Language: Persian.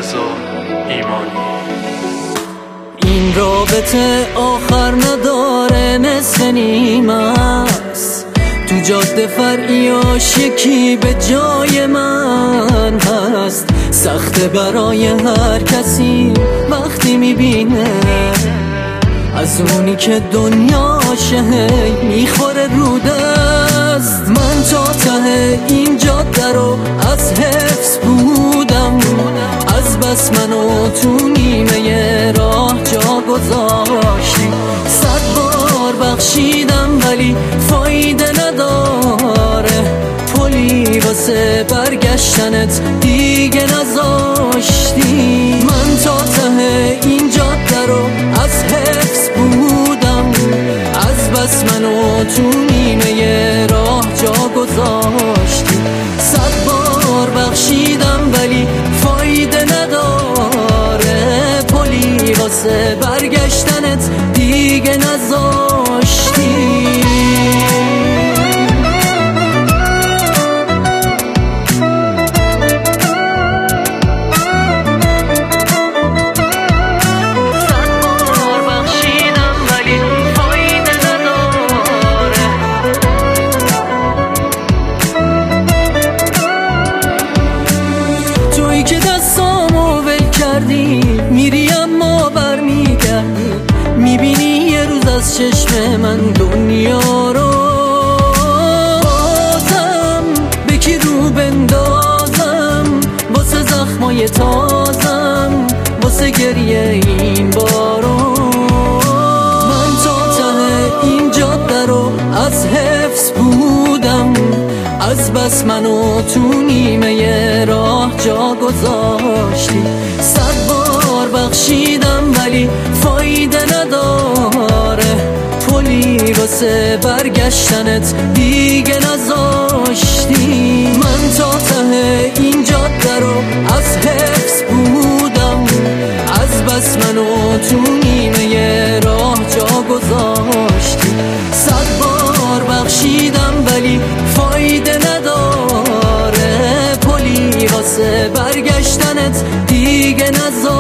رضا ایمانی. این رابطه آخر نداره، نصف نیم است. تو جاده فرعیاش یکی به جای من هست. سخته برای هر کسی وقتی میبینه از اونی که دنیاشه میخوره رو دست. من تا ته این جاده رو از حفظ بودم، از بس منو تو نیمه راه جا گذاشتی. 100 بار بخشیدم ولی فایده نداره، پلی واسه برگشتنت دیگه نذاشتی. من تا ته این جاده رو از حفظ بودم، از بس منو تو نیمه راه جا گذاشتی. 100 بار بخشیدم ولی فایده نداره، پلی واسه برگشتنت دیگه نذاشتی. میری اما برمیگردی، میبینی یه روز از چشم من دنیا رو. بازم به کی رو بندازم واسه زخمای تازم، واسه گریه این بارو. من تا ته این جاده رو از حفظ بودم، از بس منو تو نیمه راه جا گذاشتی. 100 بار بخشیدم ولی فایده نداره، پلی واسه برگشتنت دیگه نذاشتی. من تا ته این جاده رو از حفظ بودم، از بس منو تو نیمه راه جا گذاشتی. 100 بار بخشیدم ولی فایده نداره، پلی واسه برگشتنت دیگه نذاشتی.